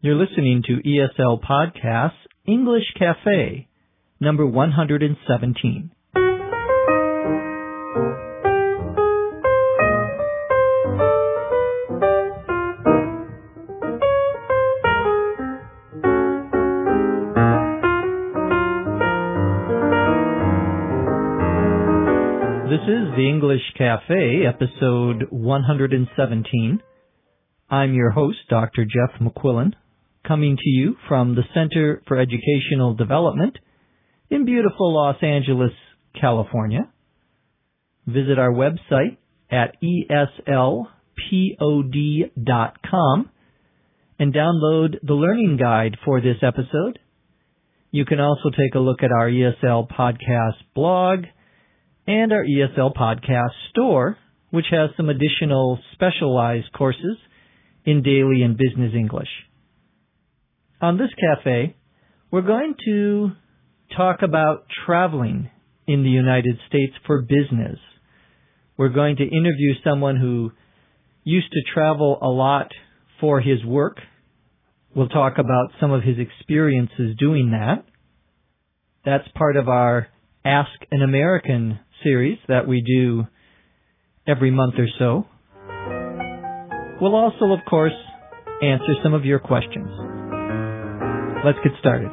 You're listening to ESL Podcasts, English Cafe, number 117. This is the English Cafe, episode 117. I'm your host, Dr. Jeff McQuillan, coming to you from the Center for Educational Development in beautiful Los Angeles, California. Visit our website at eslpod.com and download the learning guide for this episode. You can also take a look at our ESL Podcast blog and our ESL Podcast store, which has some additional specialized courses in daily and business English. On this cafe, we're going to talk about traveling in the United States for business. We're going to interview someone who used to travel a lot for his work. We'll talk about some of his experiences doing that. That's part of our Ask an American series that we do every month or so. We'll also, of course, answer some of your questions. Let's get started.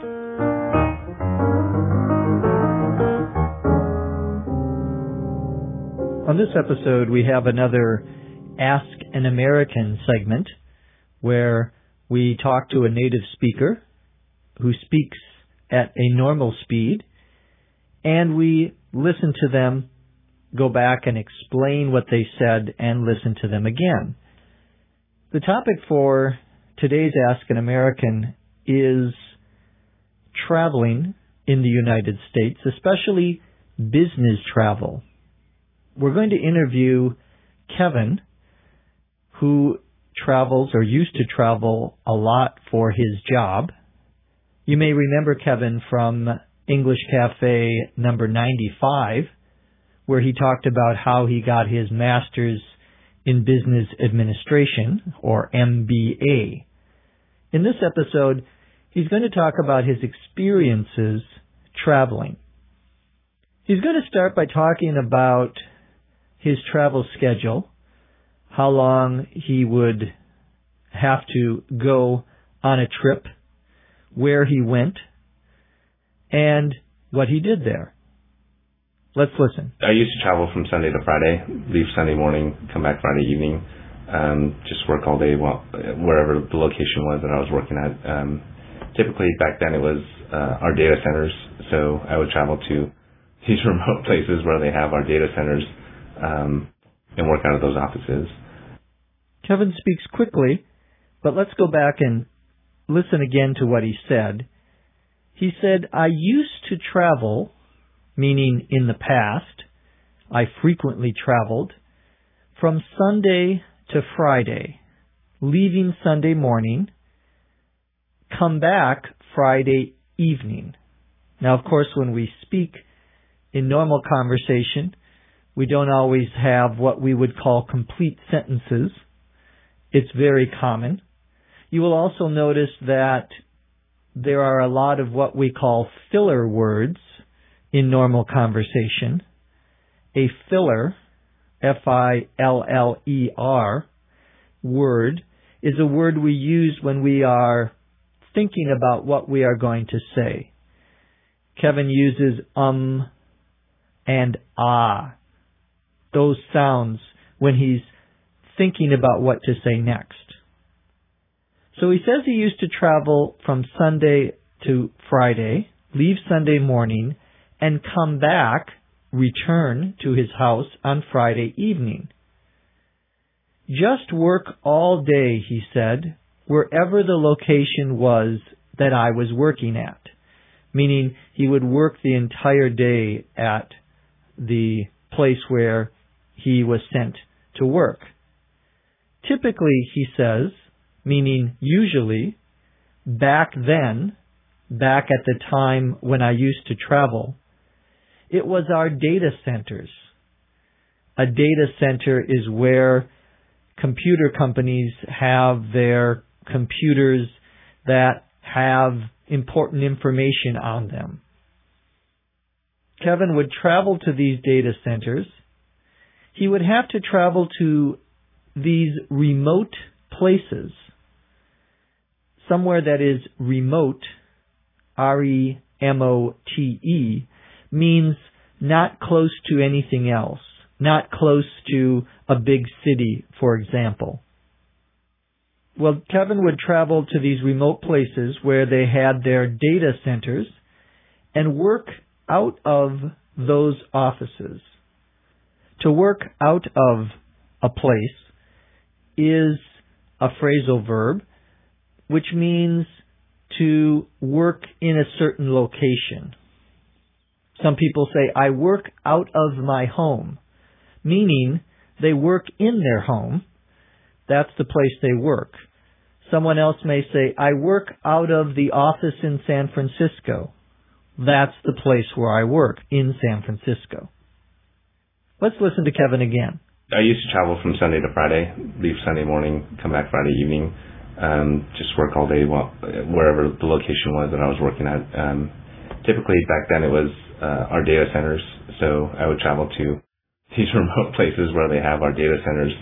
On this episode, we have another Ask an American segment where we talk to a native speaker who speaks at a normal speed, and we listen to them, go back and explain what they said, and listen to them again. The topic for today's Ask an American is traveling in the United States, especially business travel. We're going to interview Kevin, who travels or used to travel a lot for his job. You may remember Kevin from English Cafe number 95, where he talked about how he got his master's in Business Administration, or MBA. In this episode, he's going to talk about his experiences traveling. He's going to start by talking about his travel schedule, how long he would have to go on a trip, where he went, and what he did there. Let's listen. I used to travel from Sunday to Friday, leave Sunday morning, come back Friday evening, just work all day wherever the location was that I was working at. Typically back then it was our data centers, so I would travel to these remote places where they have our data centers and work out of those offices. Kevin speaks quickly, but let's go back and listen again to what he said. He said, I used to travel, meaning in the past, I frequently traveled, from Sunday to Friday, leaving Sunday morning, come back Friday evening. Now, of course, when we speak in normal conversation, we don't always have what we would call complete sentences. It's very common. You will also notice that there are a lot of what we call filler words in normal conversation. A filler, F-I-L-L-E-R, word is a word we use when we are thinking about what we are going to say. Kevin uses and ah, those sounds when he's thinking about what to say next. So he says he used to travel from Sunday to Friday, leave Sunday morning, and come back, return to his house on Friday evening. Just work all day, he said, wherever the location was that I was working at. Meaning he would work the entire day at the place where he was sent to work. Typically, he says, meaning usually, back then, back at the time when I used to travel, it was our data centers. A data center is where computer companies have their computers that have important information on them. Kevin would travel to these data centers. He would have to travel to these remote places. Somewhere that is remote, R-E-M-O-T-E, means not close to anything else, not close to a big city, for example. Well, Kevin would travel to these remote places where they had their data centers and work out of those offices. To work out of a place is a phrasal verb, which means to work in a certain location. Some people say, I work out of my home, meaning they work in their home. That's the place they work. Someone else may say, I work out of the office in San Francisco. That's the place where I work, in San Francisco. Let's listen to Kevin again. I used to travel from Sunday to Friday, leave Sunday morning, come back Friday evening, just work all day wherever the location was that I was working at. Typically back then it was our data centers, so I would travel to these remote places where they have our data centers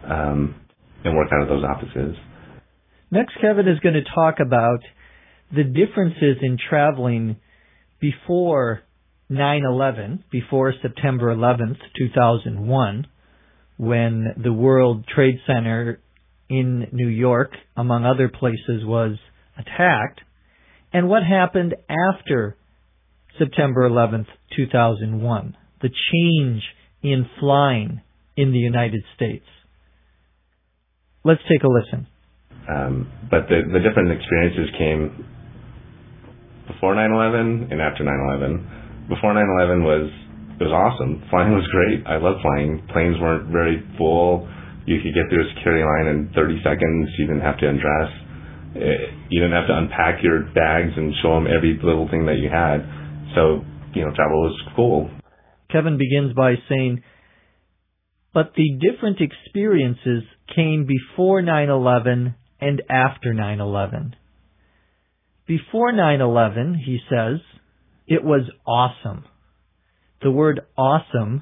and work out of those offices. Next, Kevin is going to talk about the differences in traveling before 9/11, before September 11th, 2001, when the World Trade Center in New York, among other places, was attacked, and what happened after September 11th, 2001, the change in flying in the United States. Let's take a listen. But the different experiences came before 9/11 and after 9/11. Before 9/11 it was awesome. Flying was great. I loved flying. Planes weren't very full. You could get through a security line in 30 seconds. You didn't have to undress. You didn't have to unpack your bags and show them every little thing that you had. So, travel was cool. Kevin begins by saying, but the different experiences came before 9/11 and after 9/11. Before 9/11, he says, it was awesome. The word awesome,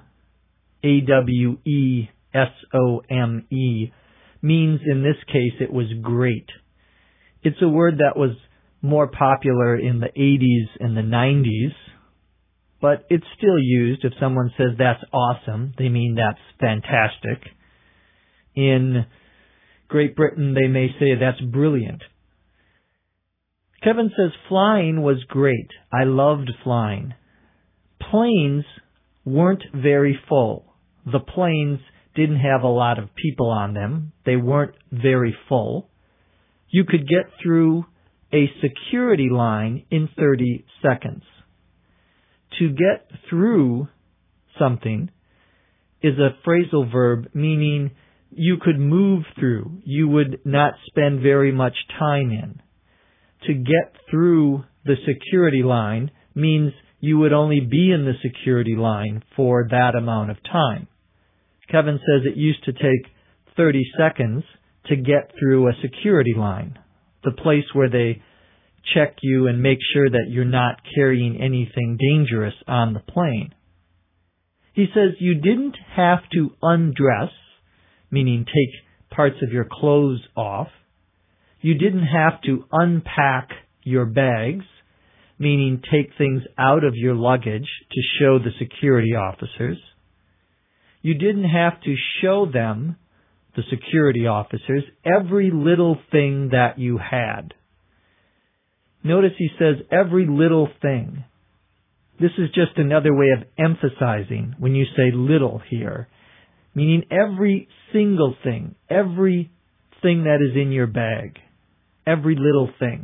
A-W-E-S-O-M-E, means in this case it was great. It's a word that was more popular in the 80s and the 90s, but it's still used. If someone says that's awesome, they mean that's fantastic. In Great Britain, they may say that's brilliant. Kevin says flying was great. I loved flying. Planes weren't very full. The planes didn't have a lot of people on them. They weren't very full. You could get through a security line in 30 seconds. To get through something is a phrasal verb meaning you could move through. You would not spend very much time in. To get through the security line means you would only be in the security line for that amount of time. Kevin says it used to take 30 seconds to get through a security line, the place where they check you and make sure that you're not carrying anything dangerous on the plane. He says you didn't have to undress, meaning take parts of your clothes off. You didn't have to unpack your bags, meaning take things out of your luggage to show the security officers. You didn't have to show them, the security officers, every little thing that you had. Notice he says every little thing. This is just another way of emphasizing when you say little here, meaning every single thing, every thing that is in your bag, every little thing.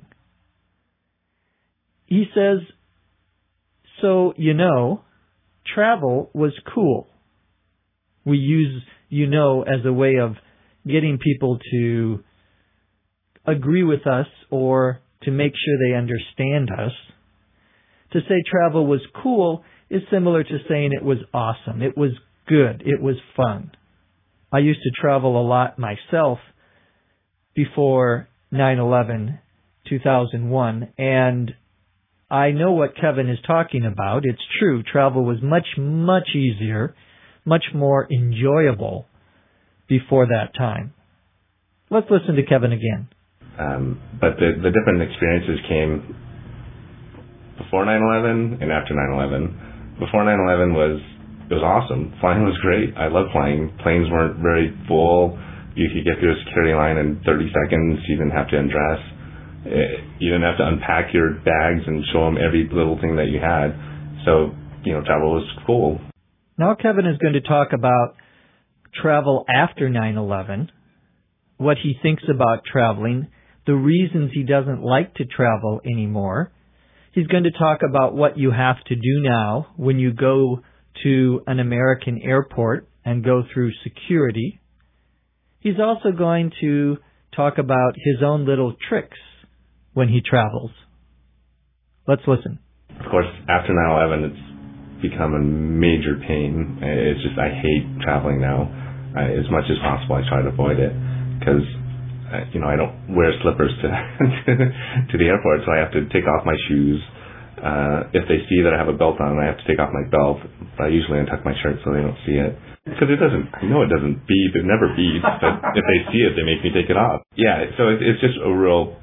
He says, so, travel was cool. We use, as a way of getting people to agree with us or to make sure they understand us. To say travel was cool is similar to saying it was awesome. It was good. It was fun. I used to travel a lot myself before 9/11, 2001, and I know what Kevin is talking about. It's true. Travel was much, much easier, much more enjoyable before that time. Let's listen to Kevin again. But the different experiences came before 9/11 and after 9/11. Before 9/11 it was awesome. Flying was great. I loved flying. Planes weren't very full. You could get through a security line in 30 seconds. You didn't have to undress. You didn't have to unpack your bags and show them every little thing that you had. So, travel was cool. Now Kevin is going to talk about travel after 9/11, what he thinks about traveling, the reasons he doesn't like to travel anymore. He's going to talk about what you have to do now when you go to an American airport and go through security. He's also going to talk about his own little tricks when he travels. Let's listen. Of course, after 9/11, it's become a major pain. It's just, I hate traveling now. As much as possible, I try to avoid it because, I don't wear slippers to to the airport, so I have to take off my shoes. If they see that I have a belt on, I have to take off my belt. I usually untuck my shirt so they don't see it. Because it doesn't beep. It never beeps. But if they see it, they make me take it off. Yeah, so it's just a real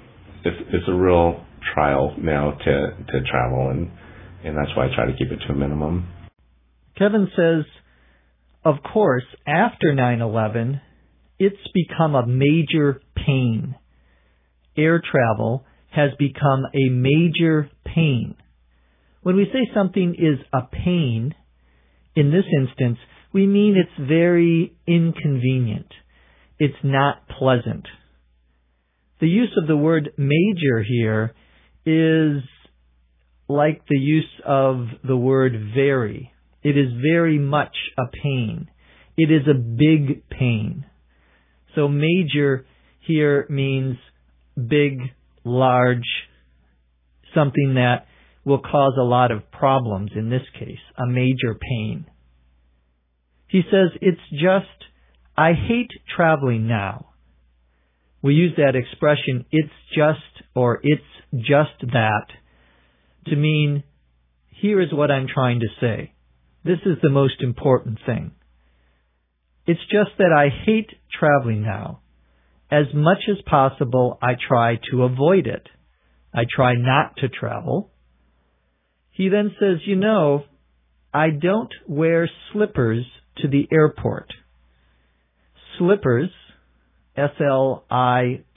trial now to travel, and that's why I try to keep it to a minimum. Kevin says, of course, after 9/11, it's become a major pain. Air travel has become a major pain. When we say something is a pain, in this instance, we mean it's very inconvenient. It's not pleasant. The use of the word major here is like the use of the word very. It is very much a pain. It is a big pain. So major here means big, large, something that will cause a lot of problems in this case, a major pain. He says, it's just, I hate traveling now. We use that expression, it's just, or it's just that, to mean, here is what I'm trying to say. This is the most important thing. It's just that I hate traveling now. As much as possible, I try to avoid it. I try not to travel. He then says, I don't wear slippers to the airport. Slippers, S-L-I-P-P-E-R-S,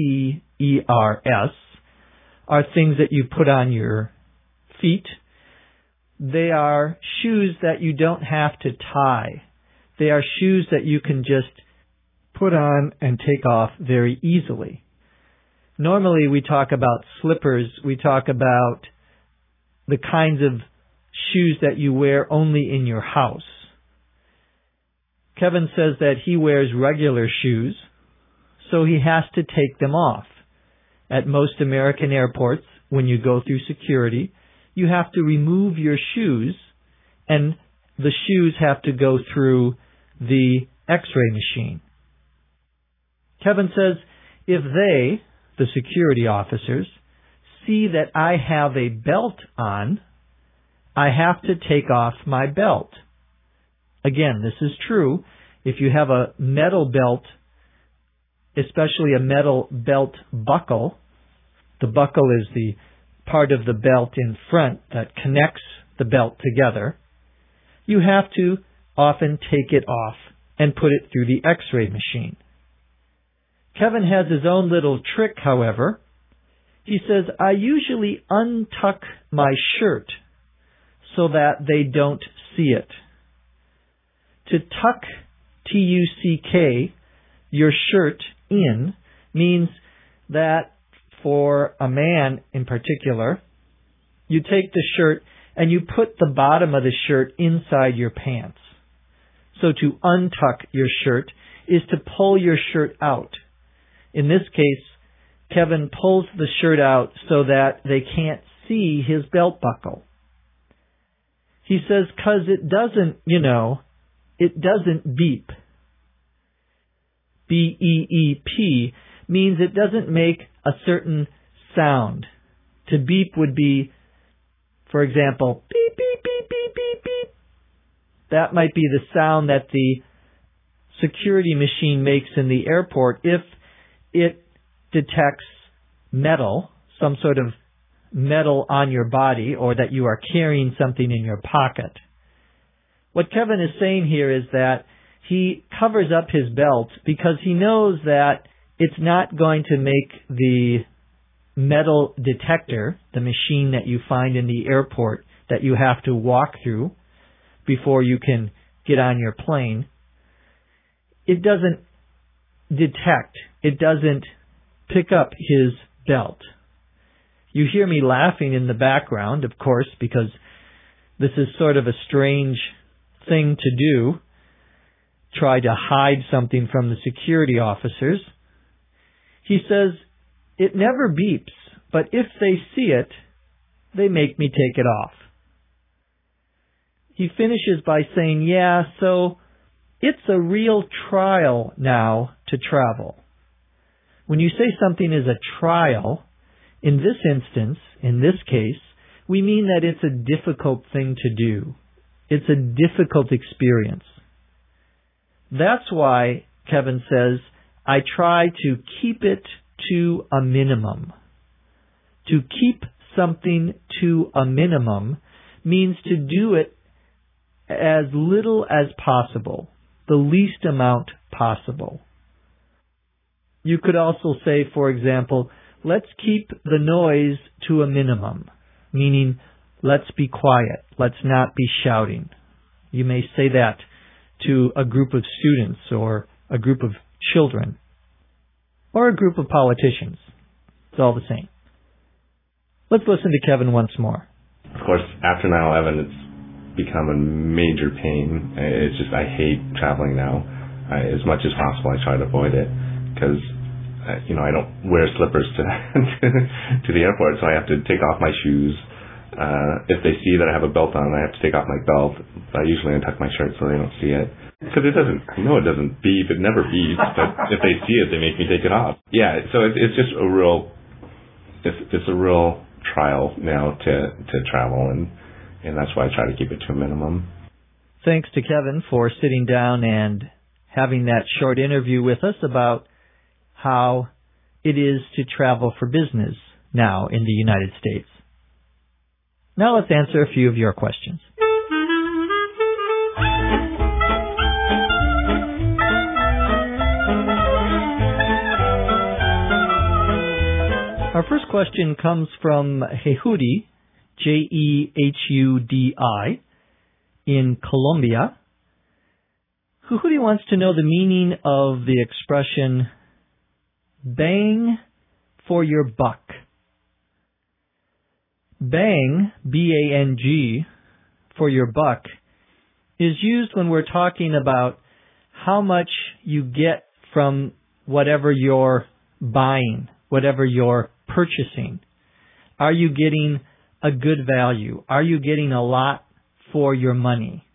are things that you put on your feet. They are shoes that you don't have to tie. They are shoes that you can just put on and take off very easily. Normally we talk about slippers, we talk about the kinds of shoes that you wear only in your house. Kevin says that he wears regular shoes, so he has to take them off. At most American airports, when you go through security, you have to remove your shoes, and the shoes have to go through the X-ray machine. Kevin says, if they, the security officers, see that I have a belt on, I have to take off my belt. Again, this is true. If you have a metal belt, especially a metal belt buckle, the buckle is the part of the belt in front that connects the belt together, you have to often take it off and put it through the X-ray machine. Kevin has his own little trick, however. He says, I usually untuck my shirt so that they don't see it. To tuck, T-U-C-K, your shirt in means that for a man in particular, you take the shirt and you put the bottom of the shirt inside your pants. So to untuck your shirt is to pull your shirt out. In this case, Kevin pulls the shirt out so that they can't see his belt buckle. He says, 'cause it doesn't, it doesn't beep. B-E-E-P. means it doesn't make a certain sound. To beep would be, for example, beep, beep, beep, beep, beep, beep. That might be the sound that the security machine makes in the airport if it detects metal, some sort of metal on your body, or that you are carrying something in your pocket. What Kevin is saying here is that he covers up his belt because he knows that it's not going to make the metal detector, the machine that you find in the airport that you have to walk through before you can get on your plane. It doesn't detect, it doesn't pick up his belt. You hear me laughing in the background, of course, because this is sort of a strange thing to do, try to hide something from the security officers. He says, it never beeps, but if they see it, they make me take it off. He finishes by saying, yeah, so it's a real trial now to travel. When you say something is a trial, in this instance, in this case, we mean that it's a difficult thing to do. It's a difficult experience. That's why Kevin says, I try to keep it to a minimum. To keep something to a minimum means to do it as little as possible, the least amount possible. You could also say, for example, let's keep the noise to a minimum, meaning let's be quiet, let's not be shouting. You may say that to a group of students or a group of children or a group of politicians. It's all the same. Let's listen to Kevin once more. Of course, after 9/11, it's become a major pain. It's just, I hate traveling now. As much as possible, I try to avoid it because, I don't wear slippers to to the airport, so I have to take off my shoes. If they see that I have a belt on, I have to take off my belt. I usually untuck my shirt so they don't see it. Because it doesn't beep. It never beeps. But if they see it, they make me take it off. Yeah, so it's just a real, it's a real trial now to travel, and that's why I try to keep it to a minimum. Thanks to Kevin for sitting down and having that short interview with us about how it is to travel for business now in the United States. Now let's answer a few of your questions. Our first question comes from Jehudi, Jehudi, in Colombia. Jehudi wants to know the meaning of the expression, bang for your buck. Bang, B-A-N-G, for your buck, is used when we're talking about how much you get from whatever you're buying, whatever you're purchasing. Are you getting a good value? Are you getting a lot for your money?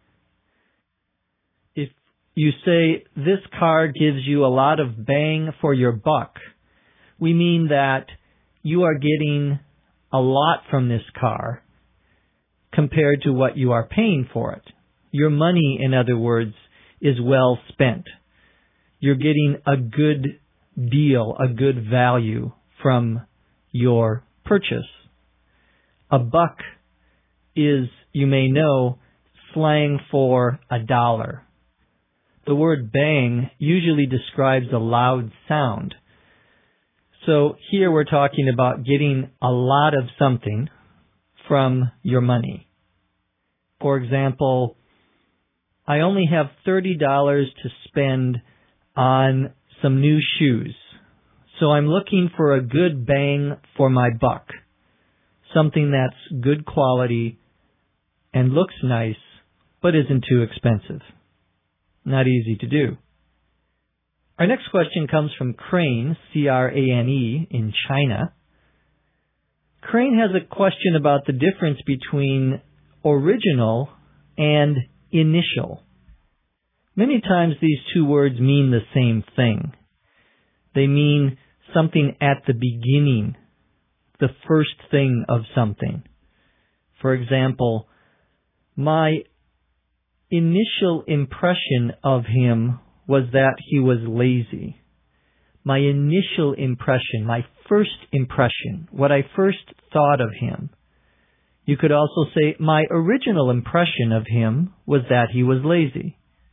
If you say this car gives you a lot of bang for your buck, we mean that you are getting a lot from this car compared to what you are paying for it. Your money, in other words, is well spent. You're getting a good deal, a good value from your purchase. A buck is, you may know, slang for $1. The word bang usually describes a loud sound. So here we're talking about getting a lot of something from your money. For example, I only have $30 to spend on some new shoes. So I'm looking for a good bang for my buck. Something that's good quality and looks nice, but isn't too expensive. Not easy to do. Our next question comes from Crane, C-R-A-N-E, in China. Crane has a question about the difference between original and initial. Many times these two words mean the same thing. They mean something at the beginning, the first thing of something. For example, my initial impression of him was that he was lazy. My initial impression, my first impression, what I first thought of him. You could also say my original impression of him was that he was lazy.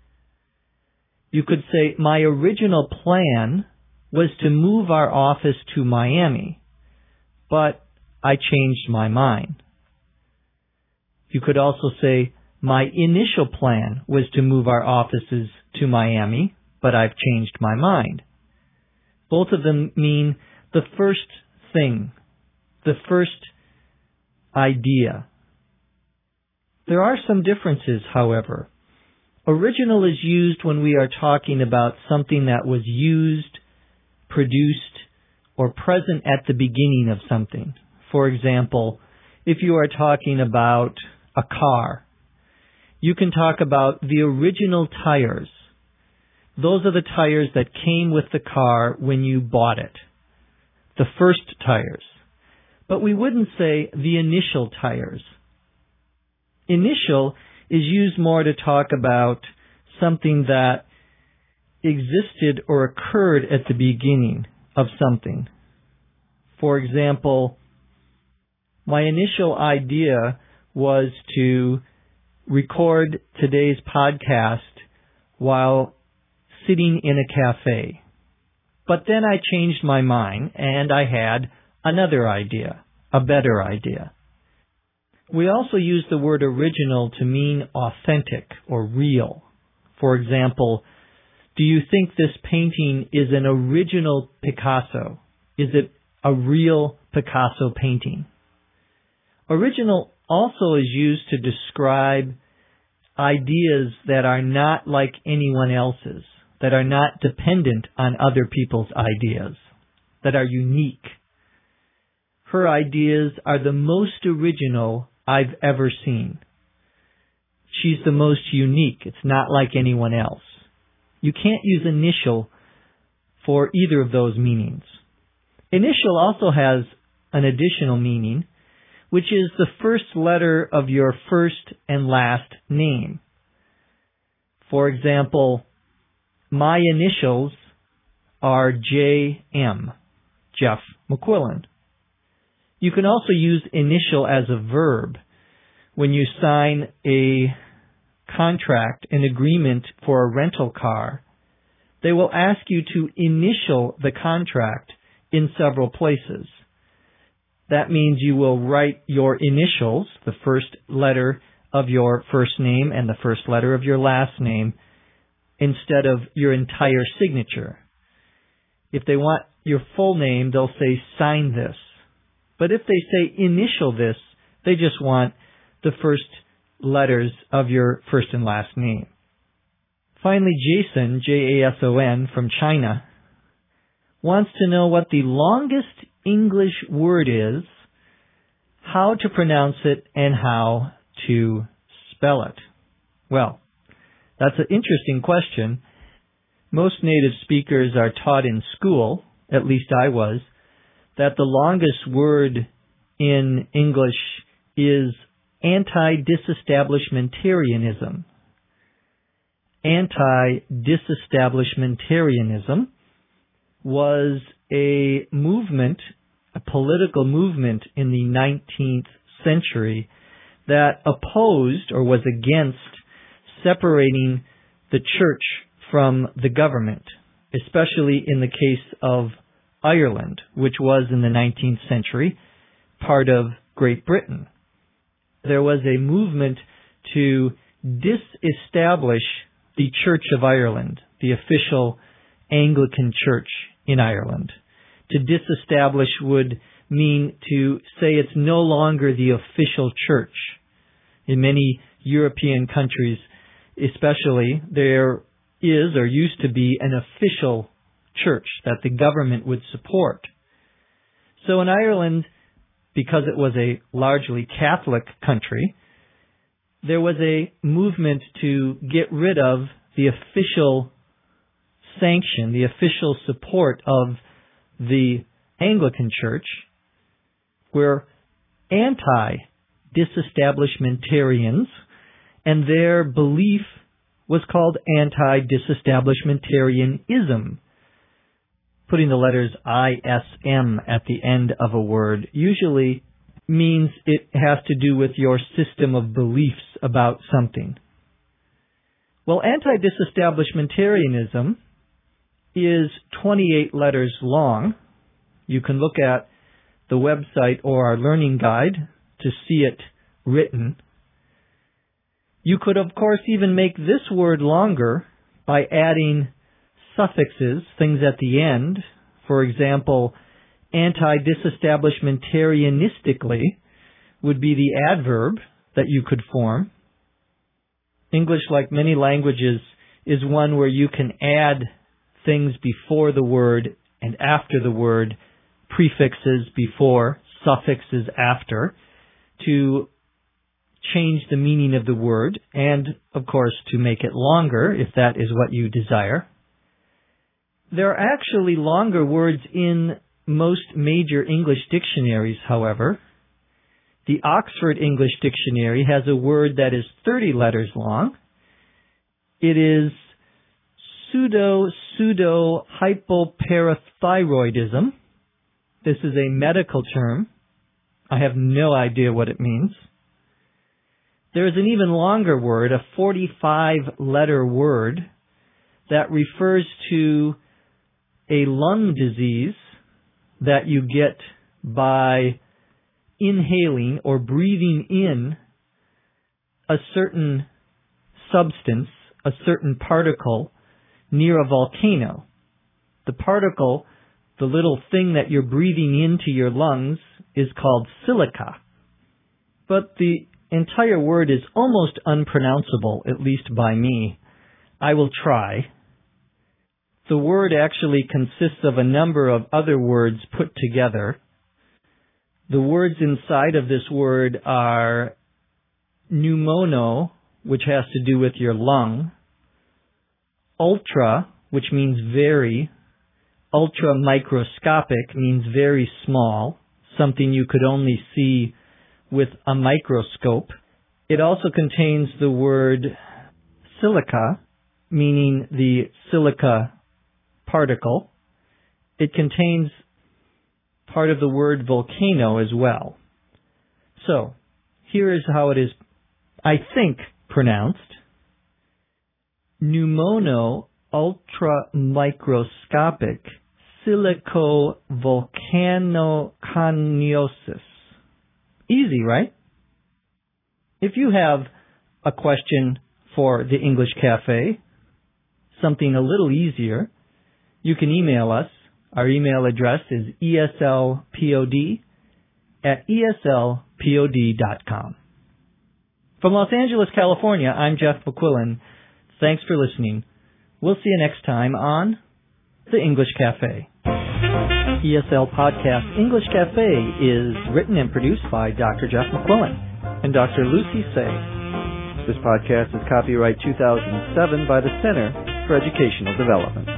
You could say my original plan was to move our office to Miami, but I changed my mind. You could also say my initial plan was to move our offices to Miami, but I've changed my mind. Both of them mean the first thing, the first idea. There are some differences, however. Original is used when we are talking about something that was used, produced, or present at the beginning of something. For example, if you are talking about a car, you can talk about the original tires. Those are the tires that came with the car when you bought it. The first tires. But we wouldn't say the initial tires. Initial is used more to talk about something that existed or occurred at the beginning of something. For example, my initial idea was to record today's podcast while sitting in a cafe. But then I changed my mind and I had another idea, a better idea. We also use the word original to mean authentic or real. For example, do you think this painting is an original Picasso? Is it a real Picasso painting? Original also is used to describe ideas that are not like anyone else's, that are not dependent on other people's ideas, that are unique. Her ideas are the most original I've ever seen. She's the most unique. It's not like anyone else. You can't use initial for either of those meanings. Initial also has an additional meaning, which is the first letter of your first and last name. For example, my initials are J.M., Jeff McQuillan. You can also use initial as a verb. When you sign a contract, an agreement for a rental car, they will ask you to initial the contract in several places. That means you will write your initials, the first letter of your first name and the first letter of your last name, instead of your entire signature. If they want your full name, they'll say sign this. But if they say initial this, they just want the first letters of your first and last name. Finally, Jason, Jason, from China, wants to know what the longest English word is, how to pronounce it, and how to spell it. Well, that's an interesting question. Most native speakers are taught in school, at least I was, that the longest word in English is anti-disestablishmentarianism. Anti-disestablishmentarianism was a movement, a political movement in the 19th century that opposed or was against separating the church from the government, especially in the case of Ireland, which was in the 19th century part of Great Britain. There was a movement to disestablish the Church of Ireland, the official Anglican Church in Ireland. To disestablish would mean to say it's no longer the official church. In many European countries, especially, there is or used to be an official church that the government would support. So in Ireland, because it was a largely Catholic country, there was a movement to get rid of the official sanction, the official support of the Anglican Church were anti-disestablishmentarians, and their belief was called anti-disestablishmentarianism. Putting the letters ISM at the end of a word usually means it has to do with your system of beliefs about something. Well, anti-disestablishmentarianism is 28 letters long. You can look at the website or our learning guide to see it written. You could, of course, even make this word longer by adding suffixes, things at the end. For example, anti-disestablishmentarianistically would be the adverb that you could form. English, like many languages, is one where you can add things before the word and after the word, prefixes before, suffixes after, to change the meaning of the word and, of course, to make it longer if that is what you desire. There are actually longer words in most major English dictionaries, however. The Oxford English Dictionary has a word that is 30 letters long. It is pseudo-hypoparathyroidism. This is a medical term. I have no idea what it means. There is an even longer word, a 45-letter word, that refers to a lung disease that you get by inhaling or breathing in a certain substance, a certain particle, near a volcano. The particle, the little thing that you're breathing into your lungs, is called silica. But the entire word is almost unpronounceable, at least by me. I will try. The word actually consists of a number of other words put together. The words inside of this word are pneumono, which has to do with your lung, ultra, which means very, ultramicroscopic means very small, something you could only see with a microscope. It also contains the word silica, meaning the silica particle. It contains part of the word volcano as well. So, here is how it is, I think, pronounced. Pneumono ultramicroscopic silicovolcanoconiosis. Easy, right? If you have a question for the English Cafe, something a little easier, you can email us. Our email address is eslpod@eslpod.com. From Los Angeles, California, I'm Jeff McQuillan. Thanks for listening. We'll see you next time on The English Cafe. ESL Podcast English Cafe is written and produced by Dr. Jeff McQuillan and Dr. Lucy Say. This podcast is copyright 2007 by the Center for Educational Development.